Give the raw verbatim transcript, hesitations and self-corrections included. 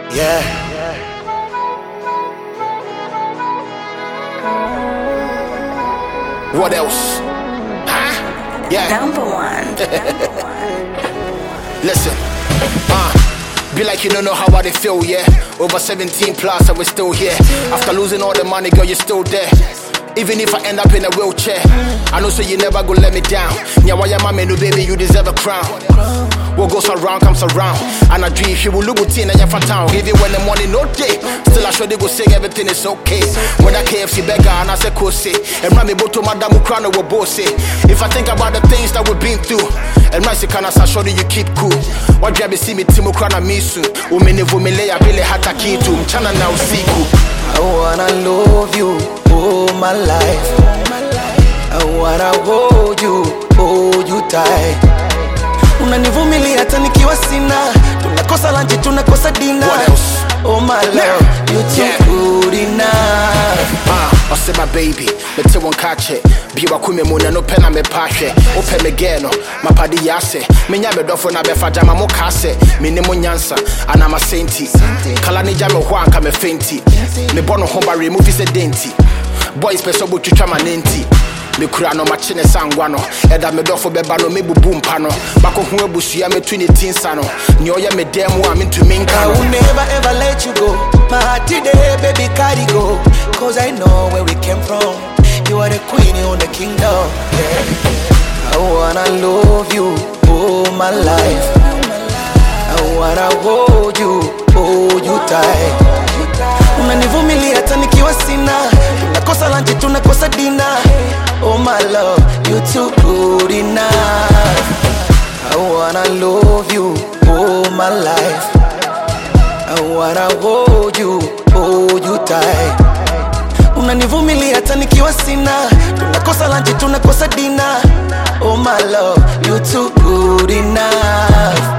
Yeah. What else? Huh? Yeah. Number one. Listen. Uh. Be like you don't know how I feel, yeah. Over seventeen plus, and we're still here. After losing all the money, girl, you're still there. Even if I end up in a wheelchair, I know so you never gonna let me down. Yeah, why am I man, no baby, you deserve a crown. What goes around comes around. And I dream she will look at in a town. Even when the money no day, still I sure they go sing everything is okay. When I K F C beggar and I say Kose, and Rami Boto Madame Ukrano will boss it. If I think about the things that we've been through, and Rasi can I sure you keep cool. What do you see me Timo Krana Misu? Women if women lay a really hata kitu. Mchana now siku. I wanna love you all my life. I wanna hold you, hold you tight. Unanivumilia hata nikiwa sina. Tunakosa lunch, tunakosa dinner. What else? Oh my love, you too Yeah. good enough. Ah, I say my baby, me te won catch it. Biwa kume muna no pena me pashe. Ope me geno, my padi yase. Me nya me dofo na befa jama mo kase. Me ne mo nyansa, ana ma senti. Kala ni jame hwanka me fenti. Me bono homba remove se denti. Boys peso bu twitwa manenti. Me kura no machine sangwano. Eda me dofo beba no me bubu mpa no. Bako hu abusua me twenty tinsa no. Ni oya me demu a me ntumi nka I no. will never ever let you go. My heart today, baby, carry go. Cause I know where we came from. You are the queen, you are the kingdom. Yeah. I wanna love you all my life. I wanna hold you, hold you tight. Unanivumilia hata nikiwa sina. Tunakosa lunch, tunakosa dinner. Oh my love, you too good enough. I wanna love you all my life. I wanna hold you, hold you tight. Unanivumilia hata nikiwa sina. Tunakosa lunch, tunakosa dinner. Oh my love, you too good enough.